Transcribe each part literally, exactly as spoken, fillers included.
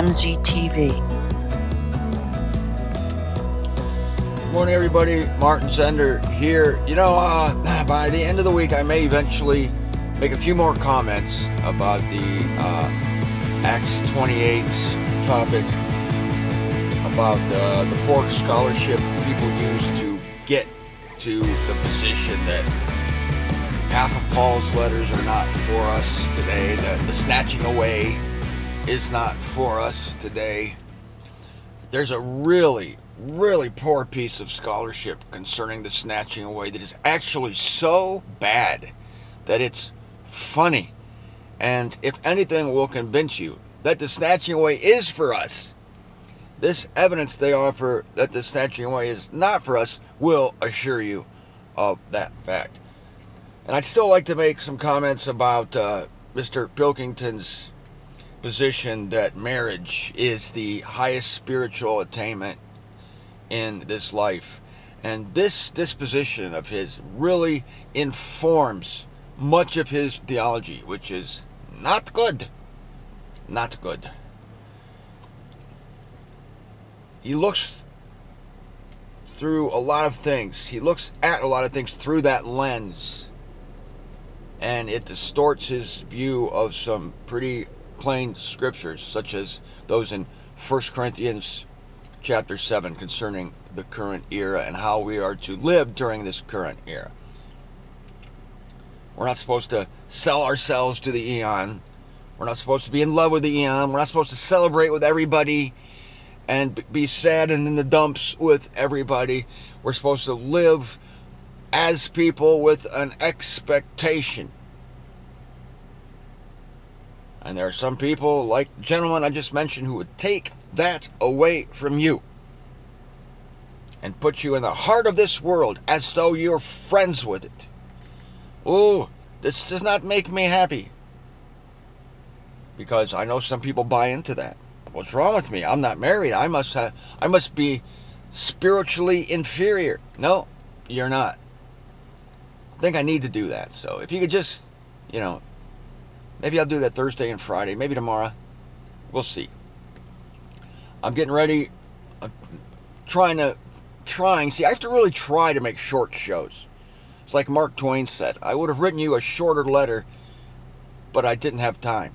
M Z T V. Good morning, everybody. Martin Zender here. You know, uh, by the end of the week, I may eventually make a few more comments about the uh, Acts twenty-eight topic, about uh, the poor scholarship people use to get to the position that half of Paul's letters are not for us today, that the snatching away is not for us today. There's a really, really poor piece of scholarship concerning the snatching away that is actually so bad that it's funny. And if anything will convince you that the snatching away is for us, this evidence they offer that the snatching away is not for us will assure you of that fact. And I'd still like to make some comments about uh, Mister Pilkington's position that marriage is the highest spiritual attainment in this life. And this disposition of his really informs much of his theology, which is not good. Not good. He looks through a lot of things. He looks at a lot of things through that lens. And it distorts his view of some pretty plain scriptures, such as those in First Corinthians chapter seven concerning the current era and how we are to live during this current era. We're not supposed to sell ourselves to the eon. We're not supposed to be in love with the eon. We're not supposed to celebrate with everybody and be sad and in the dumps with everybody. We're supposed to live as people with an expectation. And there are some people, like the gentleman I just mentioned, who would take that away from you and put you in the heart of this world as though you're friends with it. Oh, this does not make me happy. Because I know some people buy into that. What's wrong with me? I'm not married. I must have, I must be spiritually inferior. No, you're not. I think I need to do that. So if you could just, you know, maybe I'll do that Thursday and Friday. Maybe tomorrow. We'll see. I'm getting ready. I'm trying to, trying. See, I have to really try to make short shows. It's like Mark Twain said. I would have written you a shorter letter, but I didn't have time.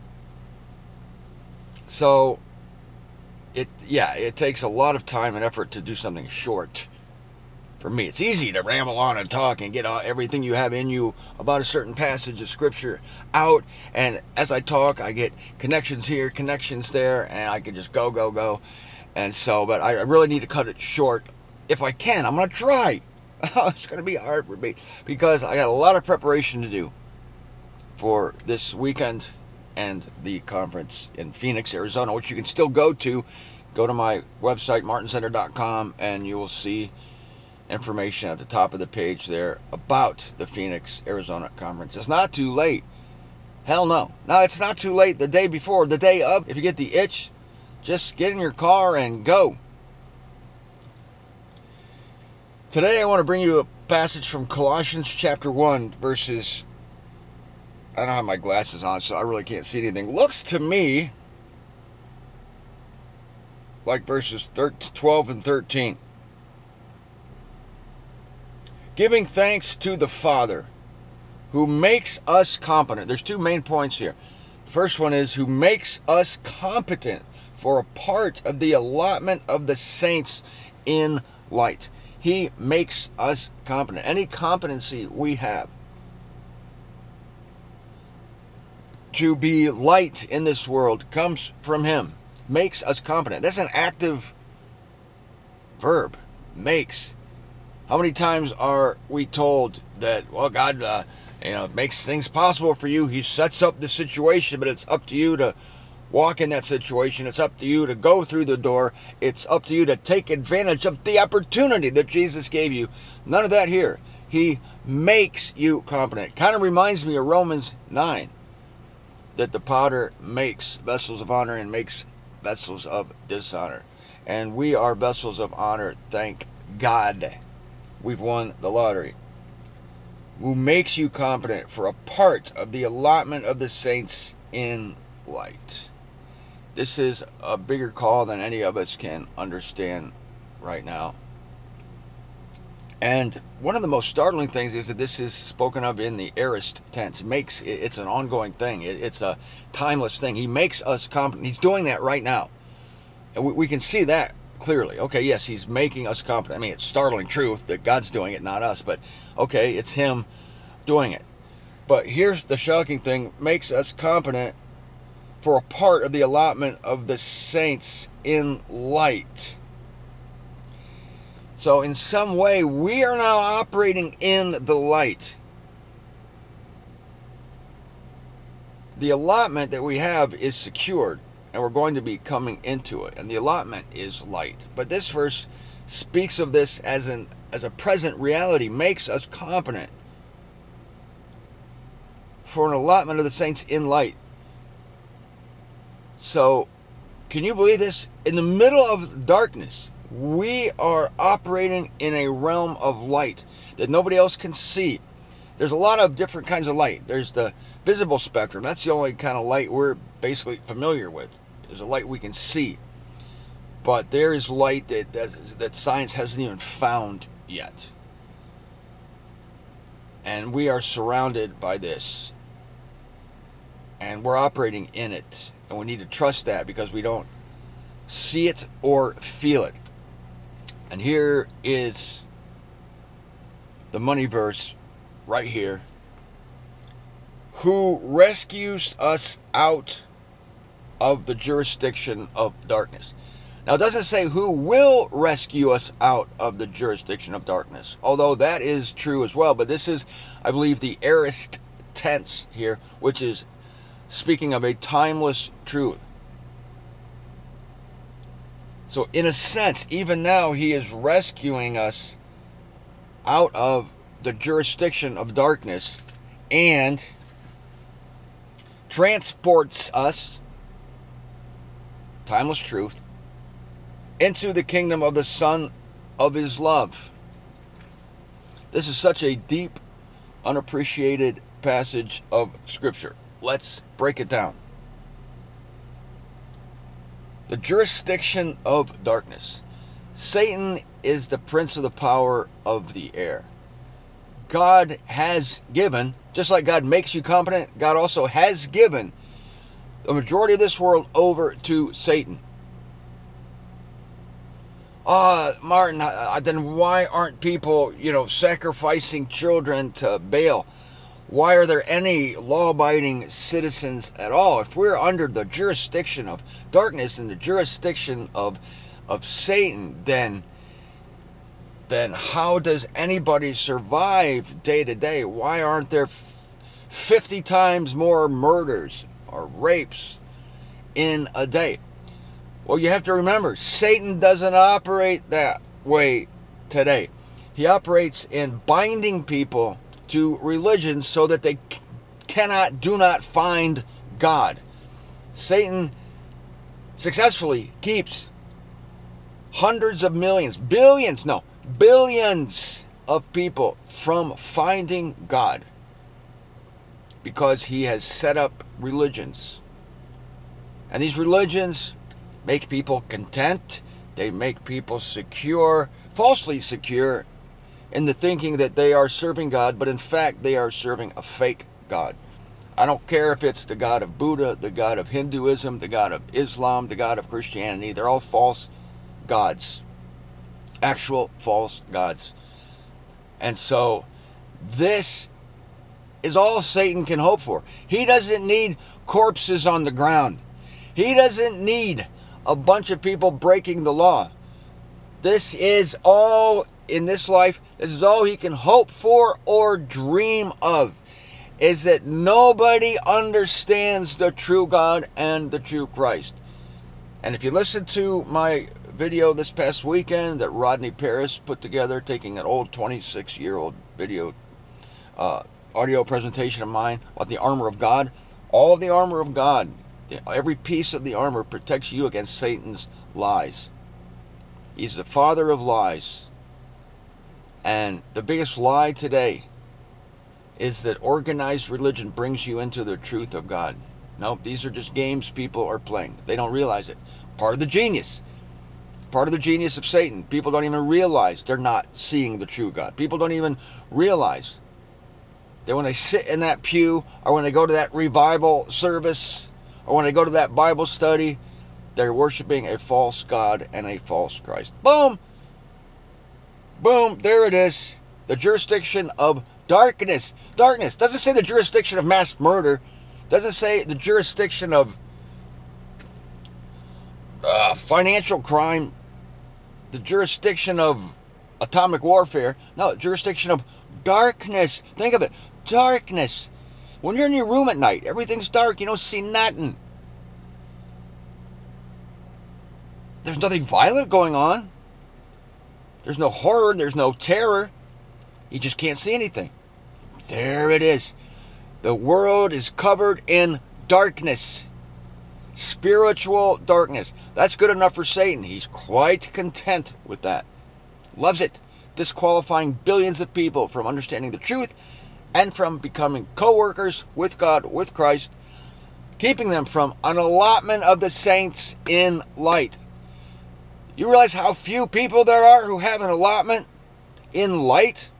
So, it yeah, it takes a lot of time and effort to do something short. For me, it's easy to ramble on and talk and get everything you have in you about a certain passage of Scripture out. And as I talk, I get connections here, connections there, and I can just go, go, go. And so, but I really need to cut it short. If I can, I'm going to try. It's going to be hard for me because I got a lot of preparation to do for this weekend and the conference in Phoenix, Arizona, which you can still go to. Go to my website, martin zender dot com, and you will see information at the top of the page there about the Phoenix, Arizona conference. It's not too late. Hell no. No, it's not too late the day before, the day of. If you get the itch, just get in your car and go. Today I want to bring you a passage from Colossians chapter one, verses, I don't have my glasses on, so I really can't see anything. Looks to me like verses twelve and thirteen. Giving thanks to the Father, who makes us competent. There's two main points here. The first one is who makes us competent for a part of the allotment of the saints in light. He makes us competent. Any competency we have to be light in this world comes from Him. Makes us competent. That's an active verb. Makes. How many times are we told that, well, God, uh, you know, makes things possible for you. He sets up the situation, but it's up to you to walk in that situation. It's up to you to go through the door. It's up to you to take advantage of the opportunity that Jesus gave you. None of that here. He makes you competent. Kind of reminds me of Romans nine, that the potter makes vessels of honor and makes vessels of dishonor. And we are vessels of honor, thank God. We've won the lottery. Who makes you competent for a part of the allotment of the saints in light. this is a bigger call than any of us can understand right now. And one of the most startling things is that this is spoken of in the aorist tense. It makes it's an ongoing thing. It's a timeless thing. He makes us competent. He's doing that right now, and we, we can see that clearly. Okay, yes, he's making us competent. I mean, it's startling truth that God's doing it, not us. But okay, it's him doing it. But here's the shocking thing: makes us competent for a part of the allotment of the saints in light. So in some way, we are now operating in the light. The allotment that we have is secured, and we're going to be coming into it. And the allotment is light. But this verse speaks of this as an as a present reality, makes us competent for an allotment of the saints in light. So, can you believe this? In the middle of darkness, we are operating in a realm of light that nobody else can see. There's a lot of different kinds of light. There's the visible spectrum. That's the only kind of light we're basically familiar with. There's a light we can see. But there is light that, that, that science hasn't even found yet. And we are surrounded by this. And we're operating in it. And we need to trust that because we don't see it or feel it. And here is the money verse right here. Who rescues us out of the jurisdiction of darkness. Now it doesn't say who will rescue us out of the jurisdiction of darkness. Although that is true as well. But this is, I believe, the aorist tense here, which is speaking of a timeless truth. So in a sense, even now, he is rescuing us out of the jurisdiction of darkness and transports us, timeless truth, into the kingdom of the Son of his love. This is such a deep, unappreciated passage of Scripture. Let's break it down. The jurisdiction of darkness. Satan is the prince of the power of the air. God has given, just like God makes you competent, God also has given the majority of this world over to Satan. Ah, uh, Martin, uh, then why aren't people, you know, sacrificing children to Baal? Why are there any law-abiding citizens at all? If we're under the jurisdiction of darkness and the jurisdiction of of Satan, then then how does anybody survive day to day? Why aren't there fifty times more murders or rapes in a day? Well, you have to remember, Satan doesn't operate that way today. He operates in binding people to religion so that they cannot, do not find God. Satan successfully keeps hundreds of millions, billions, no, billions of people from finding God because he has set up religions. And these religions make people content. They make people secure, falsely secure, in the thinking that they are serving God, but in fact they are serving a fake God. I don't care if it's the God of Buddha, the God of Hinduism, the God of Islam, the God of Christianity. They're all false gods. Actual false gods. And so this is all Satan can hope for. He doesn't need corpses on the ground. He doesn't need a bunch of people breaking the law. This is all in this life, this is all he can hope for or dream of, is that nobody understands the true God and the true Christ. And if you listen to my video this past weekend that Rodney Paris put together, taking an old twenty-six-year-old video, uh, audio presentation of mine about the armor of God, all of the armor of God, every piece of the armor protects you against Satan's lies. He's the father of lies. And the biggest lie today is that organized religion brings you into the truth of God. No, these are just games people are playing. They don't realize it. Part of the genius. Part of the genius of Satan. People don't even realize they're not seeing the true God. People don't even realize that when they sit in that pew, or when they go to that revival service, or when they go to that Bible study, they're worshiping a false God and a false Christ. Boom! Boom! There it is. The jurisdiction of darkness. Darkness. Doesn't say the jurisdiction of mass murder. Doesn't say the jurisdiction of uh, financial crime. The jurisdiction of atomic warfare. No, jurisdiction of darkness. Think of it. Darkness. When you're in your room at night, everything's dark. You don't see nothing. There's nothing violent going on. There's no horror. There's no terror. You just can't see anything. There it is. The world is covered in darkness. Spiritual darkness. That's good enough for Satan. He's quite content with that. Loves it. Disqualifying billions of people from understanding the truth and from becoming co-workers with God, with Christ, keeping them from an allotment of the saints in light. You realize how few people there are who have an allotment in light?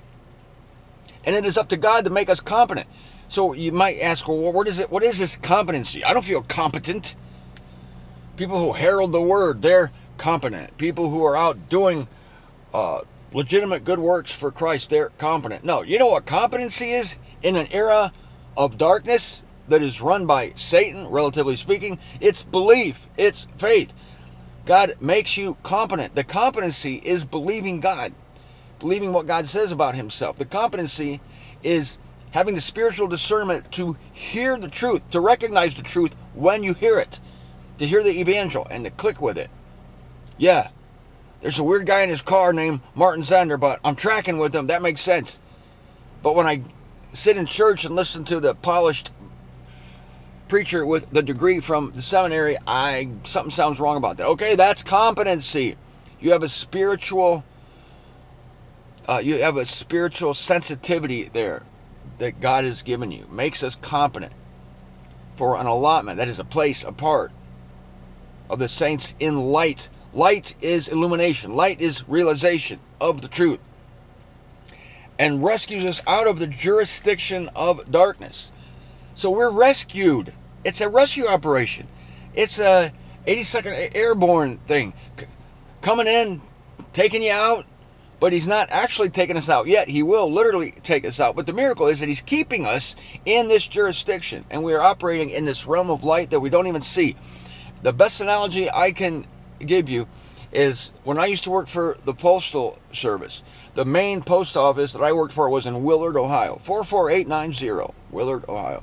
And it is up to God to make us competent. So you might ask, well, what is it? What is this competency? I don't feel competent. People who herald the word, they're competent. People who are out doing uh, legitimate good works for Christ, they're competent. No, you know what competency is in an era of darkness that is run by Satan, relatively speaking? It's belief. It's faith. God makes you competent. The competency is believing God, believing what God says about himself. The competency is having the spiritual discernment to hear the truth, to recognize the truth when you hear it, to hear the evangel and to click with it. Yeah, there's a weird guy in his car named Martin Zender, but I'm tracking with him. That makes sense. But when I sit in church and listen to the polished preacher with the degree from the seminary, I something sounds wrong about that. Okay, that's competency. You have a spiritual, uh, you have a spiritual sensitivity there that God has given you. Makes us competent for an allotment. That is a place apart of the saints in light. Light is illumination. Light is realization of the truth. And rescues us out of the jurisdiction of darkness. So we're rescued. It's a rescue operation. It's a eighty-second Airborne thing. C- coming in, taking you out. But he's not actually taking us out yet. He will literally take us out. But the miracle is that he's keeping us in this jurisdiction. And we are operating in this realm of light that we don't even see. The best analogy I can give you is when I used to work for the Postal Service. The main post office that I worked for was in Willard, Ohio. four four eight nine zero, Willard, Ohio.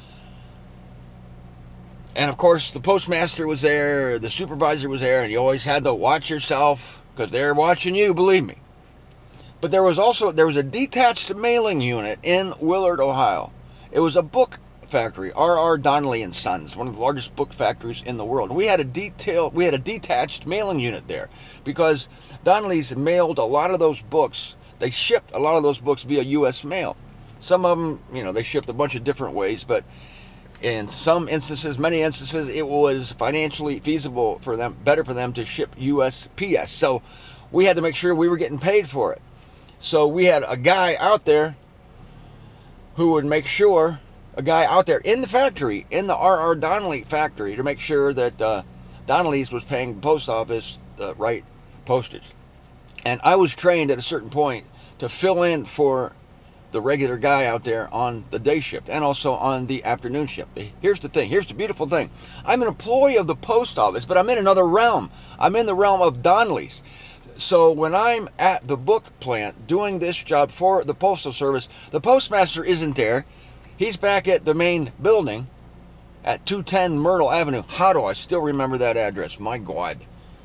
And of course, the postmaster was there, the supervisor was there, and you always had to watch yourself because they're watching you, believe me. But there was also, there was a detached mailing unit in Willard, Ohio. It was a book factory, R R Donnelley and Sons, one of the largest book factories in the world. And we had a detail, we had a detached mailing unit there because Donnelley's mailed a lot of those books. They shipped a lot of those books via U S mail. Some of them, you know, they shipped a bunch of different ways, but in some instances, many instances, it was financially feasible for them, better for them to ship U S P S. So we had to make sure we were getting paid for it. So we had a guy out there who would make sure, a guy out there in the factory, in the R R Donnelley factory, to make sure that uh, Donnelley's was paying the post office the right postage. And I was trained at a certain point to fill in for the regular guy out there on the day shift and also on the afternoon shift. Here's the thing. Here's the beautiful thing. I'm an employee of the post office, but I'm in another realm. I'm in the realm of Donnelley's. So when I'm at the book plant doing this job for the Postal Service, the postmaster isn't there. He's back at the main building at two ten Myrtle Avenue. How do I still remember that address? My God.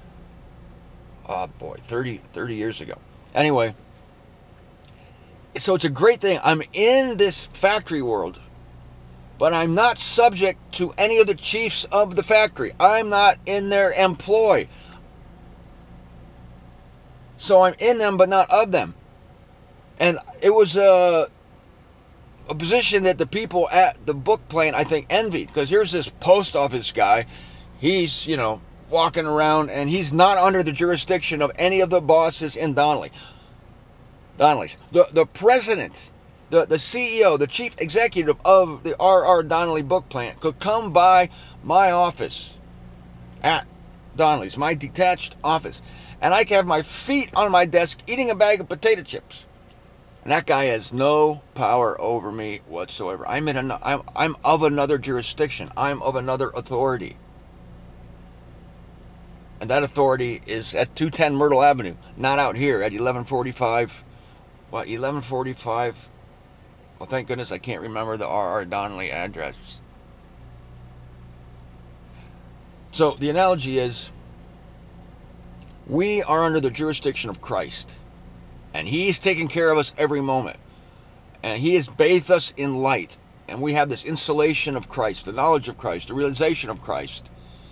Oh boy, thirty, thirty years ago. Anyway, so it's a great thing. I'm in this factory world, but I'm not subject to any of the chiefs of the factory. I'm not in their employ. So I'm in them, but not of them. And it was a a position that the people at the book plant, I think, envied. Because here's this post office guy. He's, you know, walking around, and he's not under the jurisdiction of any of the bosses in Donnelley. Donnelley's. The, the president, the, the C E O, the chief executive of the R R Donnelley book plant could come by my office at Donnelley's, my detached office, and I can have my feet on my desk eating a bag of potato chips. And that guy has no power over me whatsoever. I'm in an, I'm, I'm of another jurisdiction. I'm of another authority. And that authority is at two ten Myrtle Avenue, not out here at eleven forty-five. What, eleven forty-five? Well, thank goodness I can't remember the R R Donnelley address. So the analogy is, we are under the jurisdiction of Christ. And He's taking care of us every moment. And He has bathed us in light. And we have this insulation of Christ, the knowledge of Christ, the realization of Christ.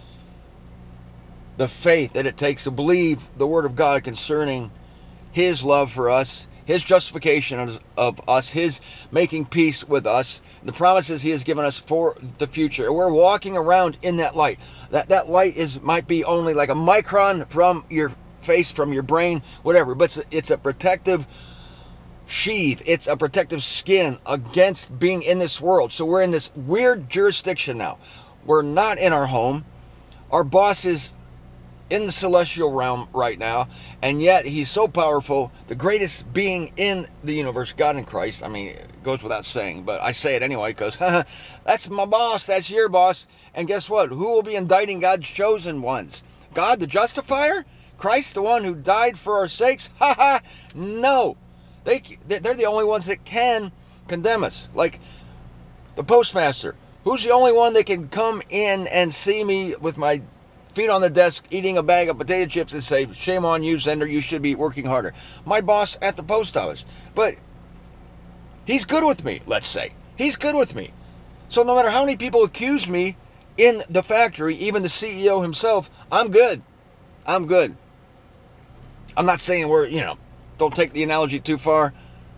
The faith that it takes to believe the Word of God concerning His love for us, His justification of, of us, His making peace with us, the promises He has given us for the future. And we're walking around in that light. That, that light is might be only like a micron from your face, from your brain, whatever, but it's a, it's a protective sheath, it's a protective skin against being in this world. So we're in this weird jurisdiction now. We're not in our home. Our boss is in the celestial realm right now, and yet He's so powerful, the greatest being in the universe, God in Christ. I mean, it goes without saying, but I say it anyway because that's my boss, that's your boss. And guess what? Who will be indicting God's chosen ones? God the justifier? Christ, the one who died for our sakes? Ha ha! No. They, they're the only ones that can condemn us. Like the postmaster. Who's the only one that can come in and see me with my feet on the desk eating a bag of potato chips and say, shame on you, Zender, you should be working harder? My boss at the post office. But he's good with me, let's say. He's good with me. So no matter how many people accuse me in the factory, even the C E O himself, I'm good. I'm good. I'm not saying we're, you know, don't take the analogy too far.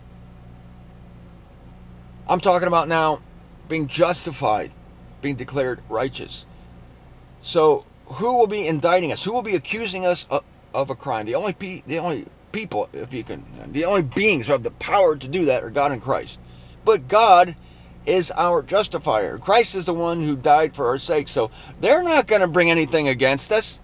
I'm talking about now being justified, being declared righteous. So who will be indicting us? Who will be accusing us of, of a crime? The only pe- the only people, if you can, the only beings who have the power to do that are God and Christ. But God is our justifier. Christ is the one who died for our sake. So they're not going to bring anything against us.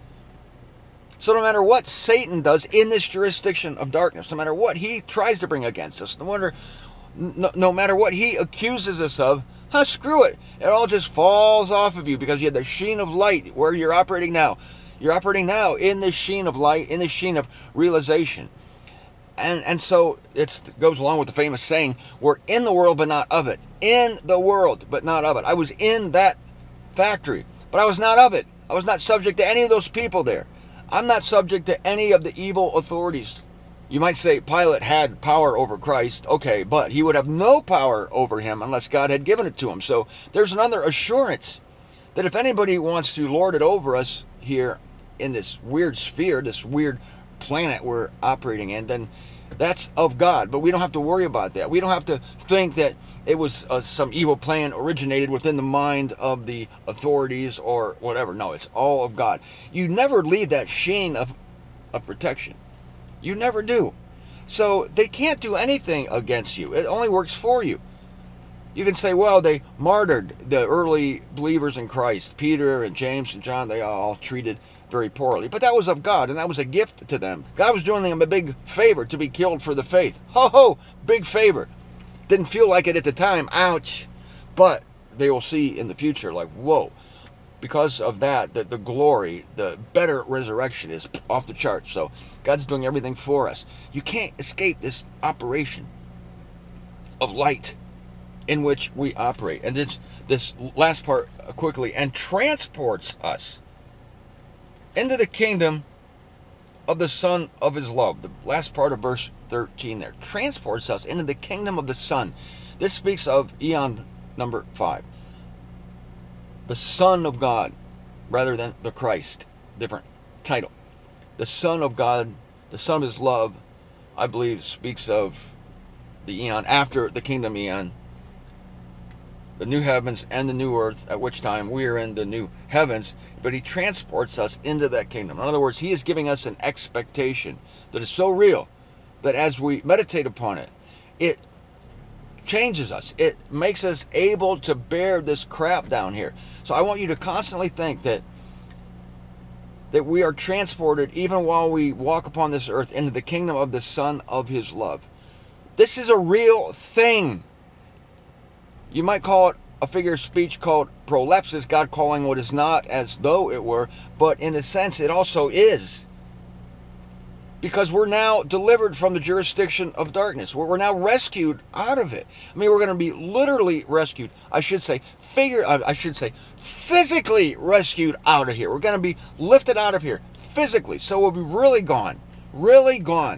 So no matter what Satan does in this jurisdiction of darkness, no matter what he tries to bring against us, no matter, no, no matter what he accuses us of, huh, screw it. It all just falls off of you because you have the sheen of light where you're operating now. You're operating now in this sheen of light, in this sheen of realization. And and so it goes along with the famous saying, we're in the world but not of it. In the world but not of it. I was in that factory, but I was not of it. I was not subject to any of those people there. I'm not subject to any of the evil authorities. You might say Pilate had power over Christ. Okay, but he would have no power over him unless God had given it to him. So there's another assurance that if anybody wants to lord it over us here in this weird sphere, this weird planet we're operating in, then that's of God. But we don't have to worry about that. We don't have to think that it was uh, some evil plan originated within the mind of the authorities or whatever. No, it's all of God. You never leave that sheen of, of protection. You never do. So they can't do anything against you. It only works for you. You can say, well, they martyred the early believers in Christ. Peter and James and John, they all treated very poorly. But that was of God, and that was a gift to them. God was doing them a big favor to be killed for the faith. Ho ho, big favor. Didn't feel like it at the time. Ouch. But they will see in the future, like, whoa. Because of that, the, the glory, the better resurrection is off the charts. So God's doing everything for us. You can't escape this operation of light in which we operate. And this, this last part quickly, and transports us into the kingdom of the Son of His love. The last part of verse thirteen there. Transports us into the kingdom of the Son. This speaks of eon number five. The Son of God, rather than the Christ. Different title. The Son of God, the Son of His love, I believe speaks of the eon after the kingdom eon, the new heavens and the new earth, at which time we are in the new heavens, but he transports us into that kingdom. In other words, he is giving us an expectation that is so real that as we meditate upon it, it changes us. It makes us able to bear this crap down here. So I want you to constantly think that that we are transported, even while we walk upon this earth, into the kingdom of the Son of his love. This is a real thing. You might call it a figure of speech called prolepsis, God calling what is not as though it were, but in a sense it also is. Because we're now delivered from the jurisdiction of darkness. We're now rescued out of it. I mean, we're going to be literally rescued. I should say, figure. I should say, physically rescued out of here. We're going to be lifted out of here physically. So we'll be really gone, really gone.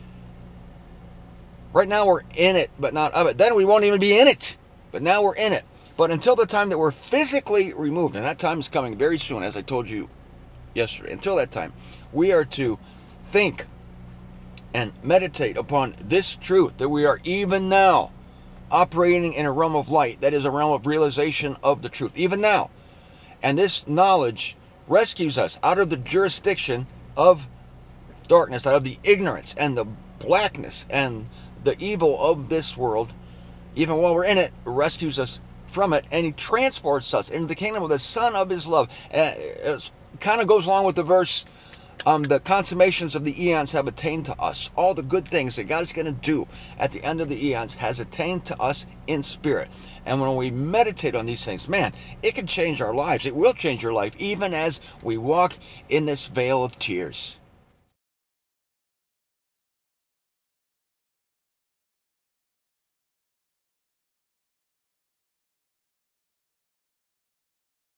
Right now we're in it, but not of it. Then we won't even be in it. But now we're in it. But until the time that we're physically removed, and that time is coming very soon, as I told you yesterday. Until that time, we are to think and meditate upon this truth, that we are even now operating in a realm of light, that is a realm of realization of the truth, even now. And this knowledge rescues us out of the jurisdiction of darkness, out of the ignorance and the blackness and the evil of this world. Even while we're in it, rescues us from it, and he transports us into the kingdom of the Son of his love. And it kind of goes along with the verse, Um, the consummations of the eons have attained to us. All the good things that God is going to do at the end of the eons has attained to us in spirit. And when we meditate on these things, man, it can change our lives. It will change your life, even as we walk in this vale of tears.